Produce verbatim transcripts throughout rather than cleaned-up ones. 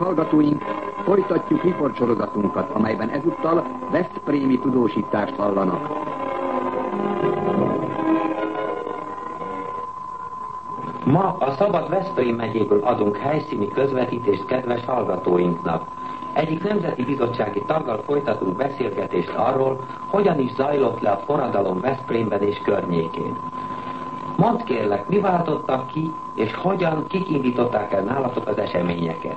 hallgatóink, folytatjuk riportsorozatunkat, amelyben ezúttal veszprémi tudósítást hallanak. Ma a Szabad Veszprém megyéből adunk helyszíni közvetítést kedves hallgatóinknak. Egyik nemzeti bizottsági taggal folytatunk beszélgetést arról, hogyan is zajlott le a forradalom Veszprémben és környékén. Mondd kérlek, mi váltottak ki, és hogyan, kik indították el nálatok az eseményeket?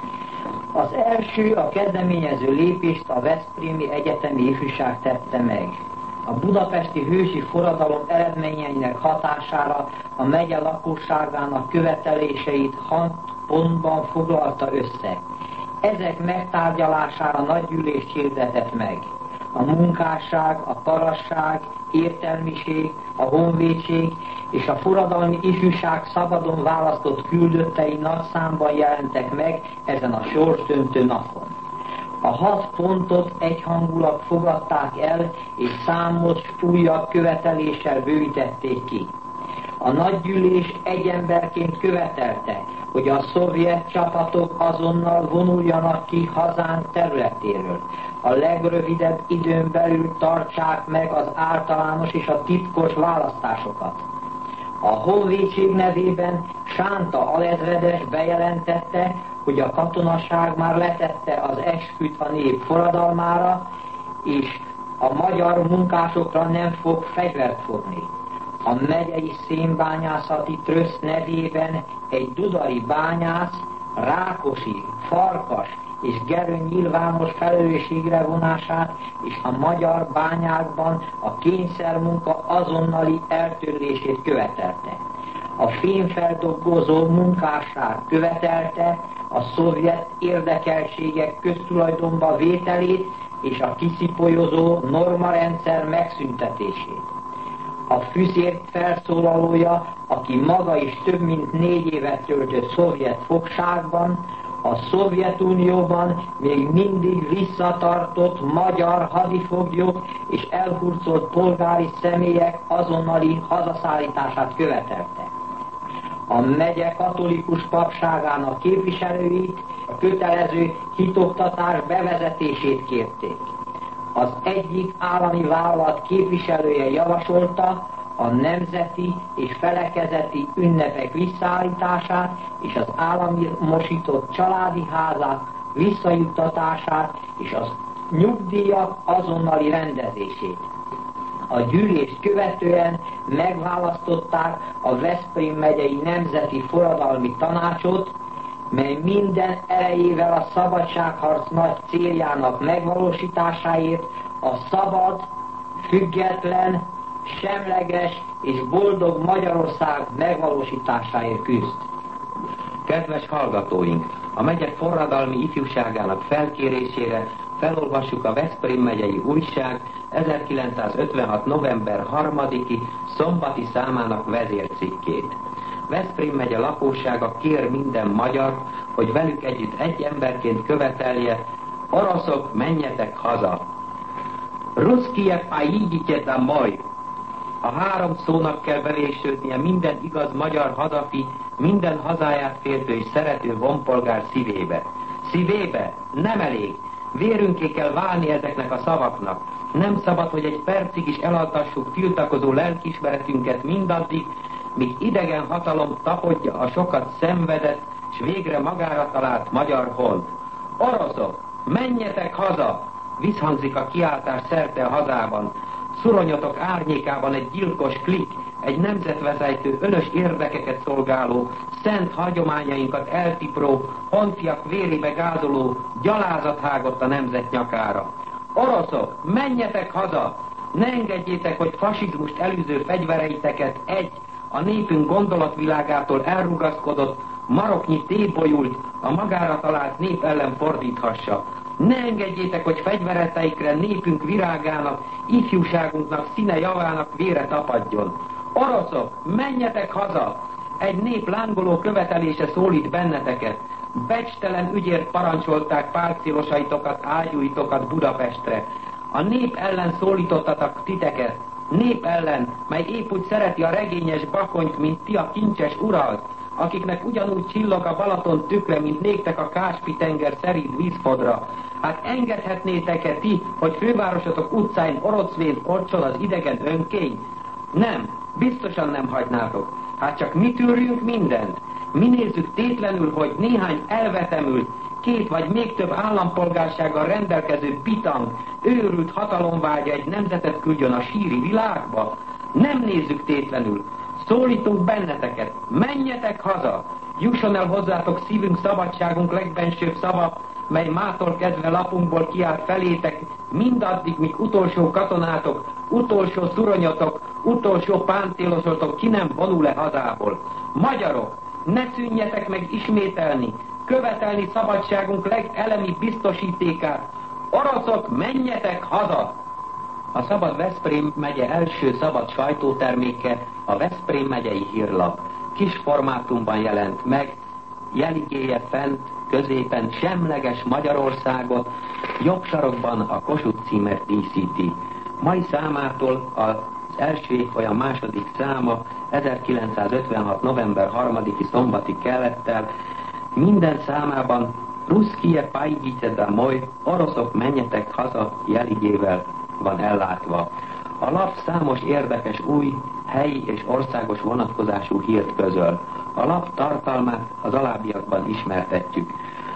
Az első, a kezdeményező lépést a Veszprémi Egyetemi Ifjúság tette meg. A budapesti hősi forradalom eredményeinek hatására a megye lakosságának követeléseit hat pontban foglalta össze. Ezek megtárgyalására nagygyűlést hirdetett meg. A munkásság, a parasság, értelmiség, a honvédség és a forradalmi ifjúság szabadon választott küldöttei nagy számban jelentek meg ezen a sorsdöntő napon. A hat pontot egyhangulag fogadták el, és számos újabb követeléssel bővítették ki. A nagygyűlés egy emberként követelte, hogy a szovjet csapatok azonnal vonuljanak ki hazánk területéről. A legrövidebb időn belül tartsák meg az általános és a titkos választásokat. A honvédség nevében Sánta alezredes bejelentette, hogy a katonaság már letette az esküt a nép forradalmára, és a magyar munkásokra nem fog fegyvert fogni. A megyei szénbányászati tröszt nevében egy dudari bányász, Rákosi, Farkas és Gerő nyilvános felelősségre vonását és a magyar bányákban a kényszermunka azonnali eltörlését követelte. A fémfeldolgozó munkásság követelte a szovjet érdekeltségek köztulajdonba vételét és a kiszipolyozó normarendszer megszüntetését. A fűszért felszólalója, aki maga is több mint négy évet töltött szovjet fogságban, a Szovjetunióban még mindig visszatartott magyar hadifoglyok és elhurcolt polgári személyek azonnali hazaszállítását követelte. A megye katolikus papságának képviselőit a kötelező hitoktatás bevezetését kérték. Az egyik állami vállalat képviselője javasolta a nemzeti és felekezeti ünnepek visszaállítását és az államosított családi házak visszajuttatását és az nyugdíjak azonnali rendezését. A gyűlést követően megválasztották a Veszprém megyei Nemzeti Forradalmi Tanácsot, mely minden erejével a szabadságharc nagy céljának megvalósításáért a szabad, független, semleges és boldog Magyarország megvalósításáért küzd. Kedves hallgatóink, a megye forradalmi ifjúságának felkérésére felolvassuk a Veszprém megyei újság ezerkilencszázötvenhat. november harmadiki szombati számának vezércikkét. Veszprém megye lakossága kér minden magyart, hogy velük együtt egy emberként követelje: oroszok, menjetek haza! Ruszkiev a jígyitje domoj! A három szónak kell bevésődnie minden igaz magyar hazafi, minden hazáját féltő és szerető honpolgár szívébe. Szívébe? Nem elég! Vérünké kell válni ezeknek a szavaknak. Nem szabad, hogy egy percig is elaltassuk tiltakozó lelkiismeretünket mindaddig, míg idegen hatalom tapadja a sokat szenvedett, s végre magára talált magyar hold. Oroszok, menjetek haza! Visszhangzik a kiáltás szerte a hazában. Szuronyotok árnyékában egy gyilkos klik, egy nemzetvezejtő, önös érdekeket szolgáló, szent hagyományainkat eltipró, honfiak vérébe gázoló gyalázat hágott a nemzet nyakára. Oroszok, menjetek haza! Ne engedjétek, hogy fasizmust elűző fegyvereiteket egy, a népünk gondolatvilágától elrugaszkodott, maroknyi tébolyult, a magára talált nép ellen fordíthassa. Ne engedjétek, hogy fegyvereteikre népünk virágának, ifjúságunknak, színe javának vére tapadjon. Oroszok, menjetek haza! Egy nép lángoló követelése szólít benneteket. Becstelen ügyért parancsolták páncélosaitokat, ágyúitokat Budapestre. A nép ellen szólítottatak titeket. Nép ellen, mely épp úgy szereti a regényes bakonyt, mint ti a kincses uralt. akiknek ugyanúgy csillog a Balaton tükre, mint néktek a Káspi-tenger szerint vízfodra. Hát engedhetnétek-e ti, hogy fővárosotok utcáin orocvén orcsol az idegen önkény? Nem, biztosan nem hagynátok. Hát csak mi tűrjünk mindent. Mi nézzük tétlenül, hogy néhány elvetemült, két vagy még több állampolgársággal rendelkező bitang, őrült hatalomvágya egy nemzetet küldjön a síri világba? Nem nézzük tétlenül. Szólítunk benneteket, menjetek haza! Jusson el hozzátok szívünk, szabadságunk legbensőbb szava, mely mától kezdve lapunkból kiált felétek, mindaddig, míg utolsó katonátok, utolsó szuronyotok, utolsó pántélosotok ki nem vonul le hazából. Magyarok, ne szűnjetek meg ismételni, követelni szabadságunk legelemi biztosítékát. Oroszok, menjetek haza! A Szabad Veszprém megye első szabad sajtóterméke a Veszprém megyei hírlap. Kis formátumban jelent meg, jeligéje fent, középen semleges Magyarországot, jobb sarokban a Kossuth címet díszíti. Mai számától az első évfolyam második száma ezerkilencszázötvenhat. november harmadiki szombati kelettel minden számában Ruszkie pajgyice domoj, oroszok menjetek haza jeligével van ellátva. A lap számos érdekes új, helyi és országos vonatkozású hírt közöl. A lap tartalmát az alábbiakban ismertetjük.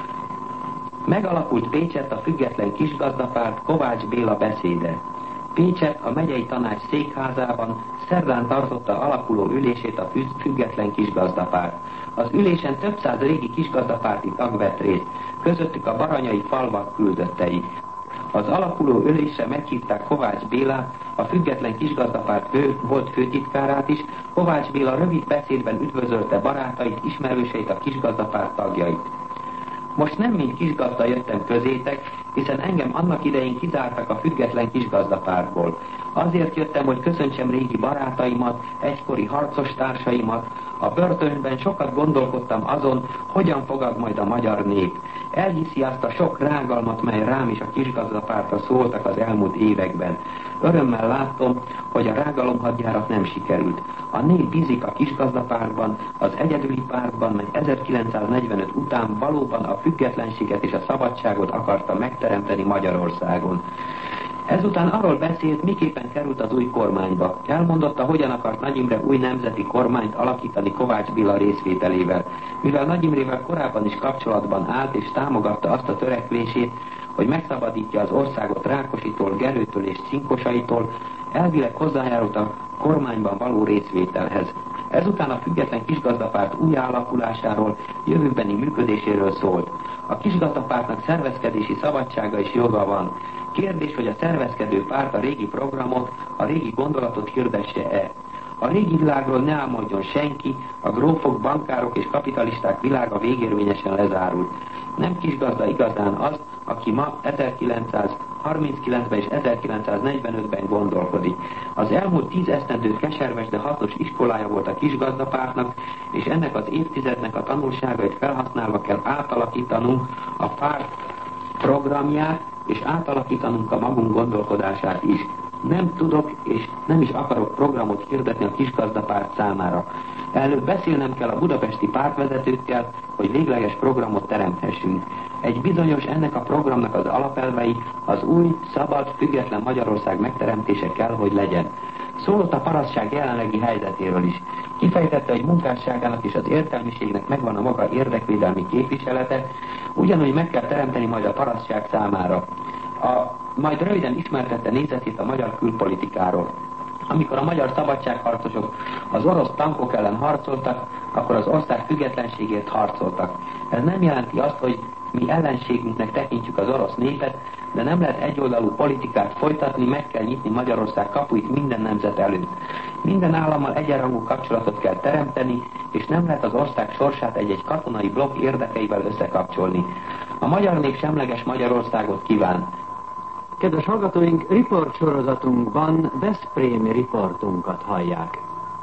Megalakult Pécsett a független kisgazdapárt Kovács Béla beszéde. Pécsett a megyei tanács székházában szerdán tartotta alakuló ülését a független kisgazdapárt. Az ülésen több száz régi kisgazdapárti tag vett részt, közöttük a baranyai falvak küldöttei. Az alakuló ülésre meghívták Kovács Bélát, a független kisgazdapárt fő, volt főtitkárát is. Kovács Béla rövid beszédben üdvözölte barátait, ismerőseit, a kisgazdapárt tagjait. Most nem mint kisgazda jöttem közétek, hiszen engem annak idején kizártak a független kisgazdapártból. Azért jöttem, hogy köszöntsem régi barátaimat, egykori harcos társaimat. A börtönben sokat gondolkodtam azon, hogyan fogad majd a magyar nép. Elhiszi azt a sok rágalmat, mely rám is a kisgazdapártra szóltak az elmúlt években. Örömmel látom, hogy a rágalomhadjárat nem sikerült. A nép bízik a kisgazdapártban, az egyedüli pártban, mely ezerkilencszáznegyvenöt után valóban a függetlenséget és a szabadságot akarta megteremteni Magyarországon. Ezután arról beszélt, miképpen került az új kormányba. Elmondotta, hogyan akart Nagy Imre új nemzeti kormányt alakítani Kovács Béla részvételével. Mivel Nagy Imrével korábban is kapcsolatban állt és támogatta azt a törekvését, hogy megszabadítja az országot Rákositól, Gerőtől és Cinkosaitól, elvileg hozzájárult a kormányban való részvételhez. Ezután a független kisgazdapárt új alakulásáról, jövőbeni működéséről szólt. A kisgazdapártnak szervezkedési szabadsága és joga van. Kérdés, hogy a szervezkedő párt a régi programot, a régi gondolatot hirdesse-e. A régi világról ne álmodjon senki, a grófok, bankárok és kapitalisták világa végérvényesen lezárult. Nem kisgazda igazán az, aki ma ezerkilencszázharminckilencben és ezerkilencszáznegyvenötben gondolkodik. Az elmúlt tíz esztendő keserves, de hasznos iskolája volt a kisgazdapártnak, és ennek az évtizednek a tanulságait felhasználva kell átalakítanunk a párt programját, és átalakítanunk a magunk gondolkodását is. Nem tudok és nem is akarok programot hirdetni a kisgazdapárt számára. Előbb beszélnem kell a budapesti pártvezetőkkel, hogy végleges programot teremthessünk. Egy bizonyos ennek a programnak az alapelvei az új, szabad, független Magyarország megteremtése kell, hogy legyen. Szólott a parasztság jelenlegi helyzetéről is. Kifejtette, hogy munkásságának és az értelmiségnek megvan a maga érdekvédelmi képviselete, ugyanúgy meg kell teremteni majd a parasztság számára. A, majd röviden ismertette nézetét a magyar külpolitikáról. Amikor a magyar szabadságharcosok az orosz tankok ellen harcoltak, akkor az ország függetlenségért harcoltak. Ez nem jelenti azt, hogy mi ellenségünknek tekintjük az orosz népet, de nem lehet egyoldalú politikát folytatni, meg kell nyitni Magyarország kapuit minden nemzet előtt. Minden állammal egyenrangú kapcsolatot kell teremteni, és nem lehet az ország sorsát egy-egy katonai blokk érdekeivel összekapcsolni. A magyar nép semleges Magyarországot kíván. Kedves hallgatóink, riportsorozatunkban veszprémi riportunkat hallják.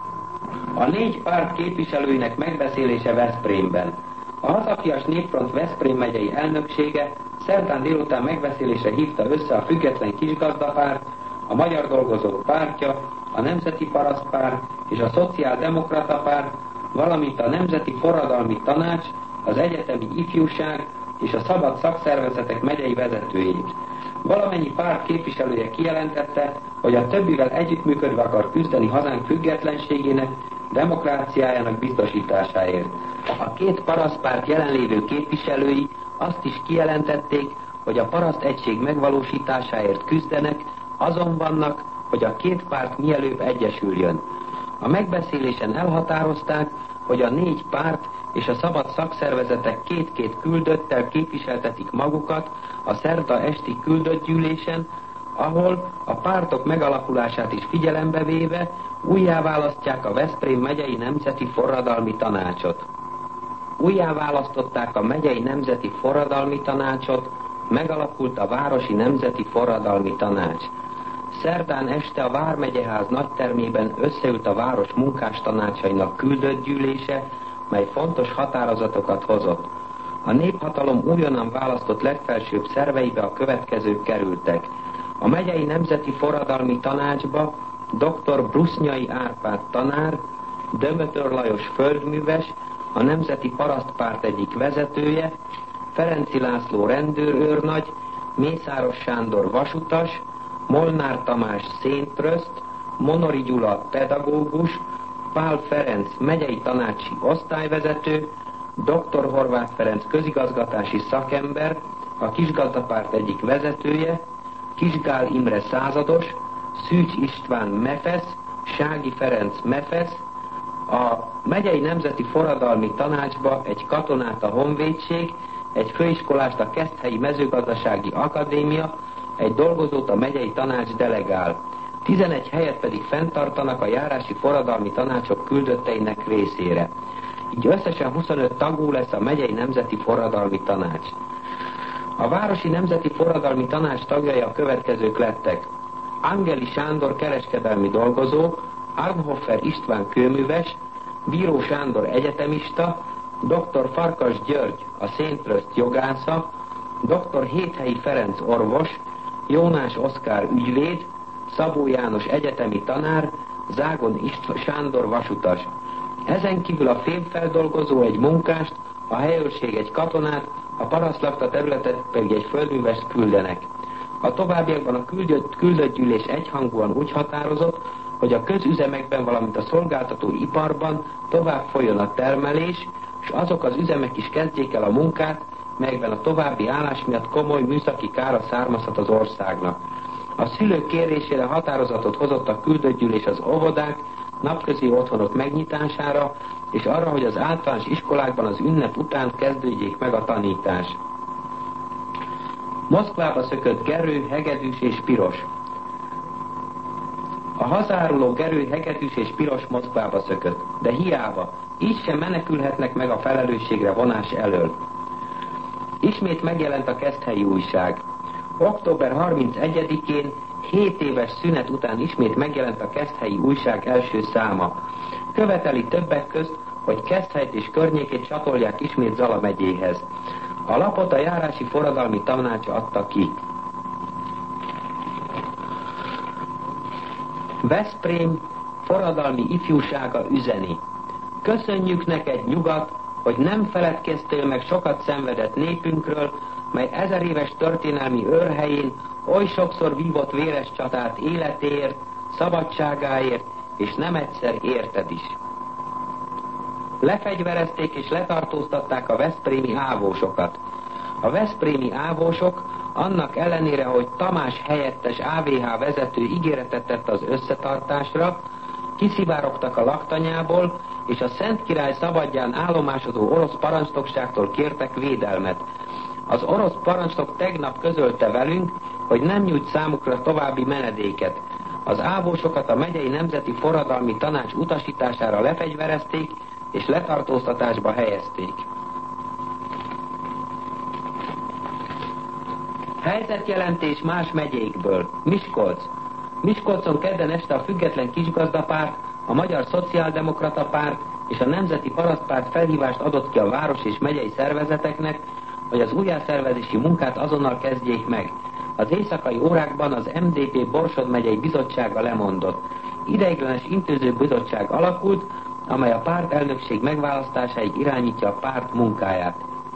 A négy párt képviselőinek megbeszélése Veszprémben. A Hazafias Népfront Veszprém megyei elnöksége szerdán délután megbeszélésre hívta össze a független kisgazdapárt, a Magyar Dolgozók Pártja, a Nemzeti Parasztpárt és a Szociáldemokrata Párt, valamint a Nemzeti Forradalmi Tanács, az Egyetemi Ifjúság és a Szabad Szakszervezetek megyei vezetőjét. Valamennyi párt képviselője kijelentette, hogy a többivel együttműködve akar küzdeni hazánk függetlenségének, demokráciájának biztosításáért. A két parasztpárt jelenlévő képviselői azt is kijelentették, hogy a paraszt egység megvalósításáért küzdenek, azon vannak, hogy a két párt mielőbb egyesüljön. A megbeszélésen elhatározták, hogy a négy párt és a szabad szakszervezetek két-két küldöttel képviseltetik magukat a szerda esti küldött gyűlésen, ahol a pártok megalakulását is figyelembe véve újjáválasztják a Veszprém megyei Nemzeti Forradalmi Tanácsot. Újjáválasztották a megyei Nemzeti Forradalmi Tanácsot, megalakult a Városi Nemzeti Forradalmi Tanács. Szerdán este a Vármegyeház nagytermében összeült a város munkástanácsainak küldött gyűlése, mely fontos határozatokat hozott. A néphatalom újonnan választott legfelsőbb szerveibe a következők kerültek. A megyei Nemzeti Forradalmi Tanácsba dr. Brusznyai Árpád tanár, Dömötör Lajos földműves, a Nemzeti Parasztpárt egyik vezetője, Ferenci László rendőrőrnagy, Mészáros Sándor vasutas, Molnár Tamás széntröszt, Monori Gyula pedagógus, Pál Ferenc megyei tanácsi osztályvezető, dr. Horváth Ferenc közigazgatási szakember, a Kisgazdapárt egyik vezetője, Kisgál Imre százados, Szűcs István mefesz, Sági Ferenc mefesz, a megyei Nemzeti Forradalmi Tanácsba egy katonát a Honvédség, egy főiskolást a Keszthelyi Mezőgazdasági Akadémia, egy dolgozót a megyei tanács delegál. tizenegy helyet pedig fenntartanak a járási forradalmi tanácsok küldötteinek részére. Így összesen huszonöt tagú lesz a megyei Nemzeti Forradalmi Tanács. A Városi Nemzeti Forradalmi Tanács tagjai a következők lettek: Angeli Sándor kereskedelmi dolgozó, Arnhofer István kőműves, Bíró Sándor egyetemista, dr. Farkas György a széntröszt jogásza, dr. Héthelyi Ferenc orvos, Jónás Oszkár ügyvéd, Szabó János egyetemi tanár, Zágon István Sándor vasutas. Ezen kívül a fémfeldolgozó egy munkást, a helyőrség egy katonát, a parasztlakta területet pedig egy földművest küldenek. A továbbiakban a küldött, küldött gyűlés egyhangúan úgy határozott, hogy a közüzemekben, valamint a szolgáltató iparban tovább folyjon a termelés, és azok az üzemek is kezdjék el a munkát, melyekben a további állás miatt komoly műszaki kára származhat az országnak. A szülők kérésére határozatot hozott a küldött gyűlés az óvodák, napközi otthonok megnyitására, és arra, hogy az általános iskolákban az ünnep után kezdődjék meg a tanítás. Moszkvába szökött Gerő, Hegedűs és Piros. A hazáruló Gerő, Hegedűs és Piros Moszkvába szökött, de hiába, így sem menekülhetnek meg a felelősségre vonás elől. Ismét megjelent a Keszthelyi újság. október harmincegyedikén, hét éves szünet után ismét megjelent a Keszthelyi újság első száma. Követeli többek közt, hogy Keszthelyt és környékét csatolják ismét Zala megyéhez. A lapot a járási forradalmi tanács adta ki. Veszprém forradalmi ifjúsága üzeni. Köszönjük neked, nyugat, hogy nem feledkeztél meg sokat szenvedett népünkről, mely ezer éves történelmi őrhelyén oly sokszor vívott véres csatát életéért, szabadságáért, és nem egyszer érted is. Lefegyverezték és letartóztatták a veszprémi ávósokat. A veszprémi ávósok annak ellenére, hogy Tamás helyettes á vé há vezető ígéretet tett az összetartásra, kiszivárogtak a laktanyából, és a Szent Király szabadján állomásozó orosz parancsnokságtól kértek védelmet. Az orosz parancsnok tegnap közölte velünk, hogy nem nyújt számukra további menedéket. Az ávósokat a megyei Nemzeti Forradalmi Tanács utasítására lefegyverezték, és letartóztatásba helyezték. Helyzetjelentés más megyékből. Miskolc. Miskolcon kedden este a Független Kisgazdapárt, a Magyar Szociáldemokrata Párt és a Nemzeti Parasztpárt felhívást adott ki a város és megyei szervezeteknek, hogy az újjászervezési munkát azonnal kezdjék meg. Az éjszakai órákban az em dé pé Borsod megyei bizottsága lemondott. Ideiglenes intéző bizottság alakult, amely a párt elnökség megválasztásáig irányítja a párt munkáját.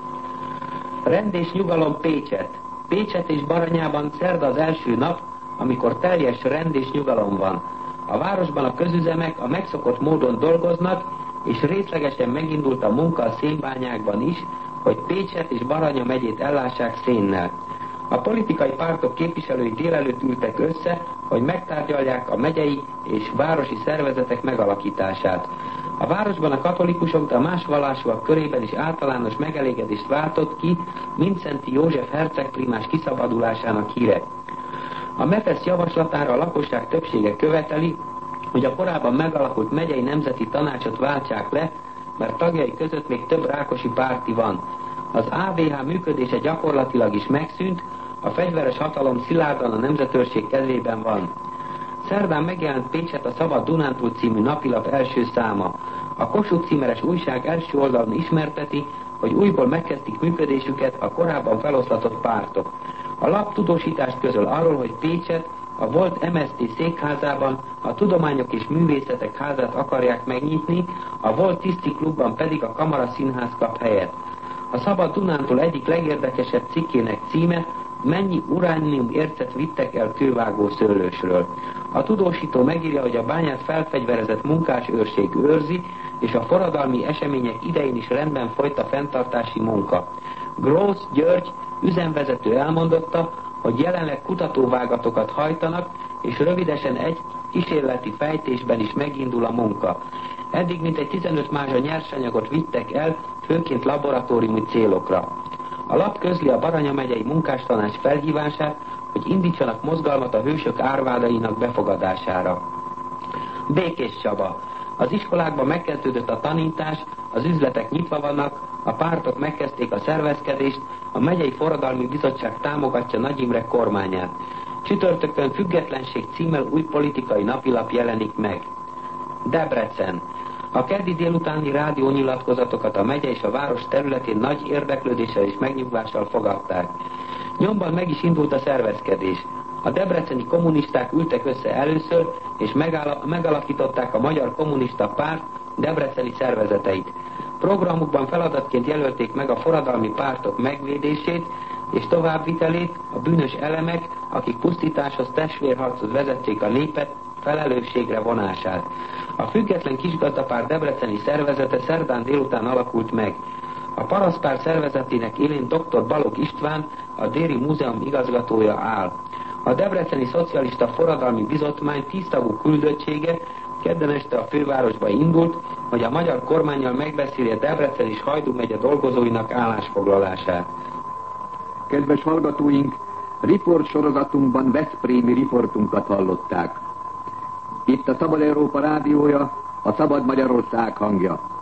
Rend és nyugalom Pécset. Pécset és Baranyában szerda az első nap, amikor teljes rend és nyugalom van. A városban a közüzemek a megszokott módon dolgoznak, és részlegesen megindult a munka a szénbányákban is, hogy Pécset és Baranya megyét ellássák szénnel. A politikai pártok képviselői délelőtt ültek össze, hogy megtárgyalják a megyei és városi szervezetek megalakítását. A városban a katolikusok, de a más vallásúak körében is általános megelégedést váltott ki Mindszenty József hercegprímás kiszabadulásának híre. A MEPESZ javaslatára a lakosság többsége követeli, hogy a korábban megalakult megyei nemzeti tanácsot váltsák le, mert tagjai között még több rákosi párti van. Az á vé há működése gyakorlatilag is megszűnt, a fegyveres hatalom szilárdan a nemzetőrség kezében van. Szerdán megjelent Pécset a Szabad Dunántúl című napilap első száma. A Kossuth címeres újság első oldalon ismerteti, hogy újból megkezdik működésüket a korábban feloszlatott pártok. A lap tudósítást közöl arról, hogy Pécset a volt em es zé té székházában a Tudományok és Művészetek házát akarják megnyitni, a volt Tiszti klubban pedig a Kamara Színház kap helyet. A Szabad Dunántúl egyik legérdekesebb cikkének címe, mennyi uránium ércet vittek el kővágó szőlősről. A tudósító megírja, hogy a bányát felfegyverezett munkásőrség őrzi, és a forradalmi események idején is rendben folyt a fenntartási munka. Grósz György üzemvezető elmondotta, hogy jelenleg kutatóvágatokat hajtanak, és rövidesen egy kísérleti fejtésben is megindul a munka. Eddig mintegy tizenöt mázsa nyersanyagot vittek el, főként laboratóriumi célokra. A lap közli a Baranya megyei munkástanács felhívását, hogy indítsanak mozgalmat a hősök árvádainak befogadására. Békés Csaba. Az iskolákban megkezdődött a tanítás, az üzletek nyitva vannak, a pártok megkezdték a szervezkedést, a megyei forradalmi bizottság támogatja Nagy Imre kormányát. Csütörtökön Függetlenség címmel új politikai napilap jelenik meg. Debrecen. A keddi délutáni rádiónyilatkozatokat a megye és a város területén nagy érdeklődéssel és megnyugvással fogadták. Nyomban meg is indult a szervezkedés. A debreceni kommunisták ültek össze először, és megalakították a Magyar Kommunista Párt debreceni szervezeteit. Programukban feladatként jelölték meg a forradalmi pártok megvédését és továbbvitelét, a bűnös elemek, akik pusztításhoz, testvérharchoz vezették a népet, felelősségre vonását. A Független Kisgazdapárt debreceni szervezete szerdán délután alakult meg. A Parasztpár szervezetének élén dr. Balogh István, a Déri Múzeum igazgatója áll. A Debreceni Szocialista Forradalmi Bizottmány tíztagú küldöttsége kedden este a fővárosba indult, hogy a magyar kormánnyal megbeszélje Debrecen és Hajdú megye dolgozóinak állásfoglalását. Kedves hallgatóink, riport sorozatunkban veszprémi riportunkat hallották. Itt a Szabad Európa rádiója, a Szabad Magyarország hangja.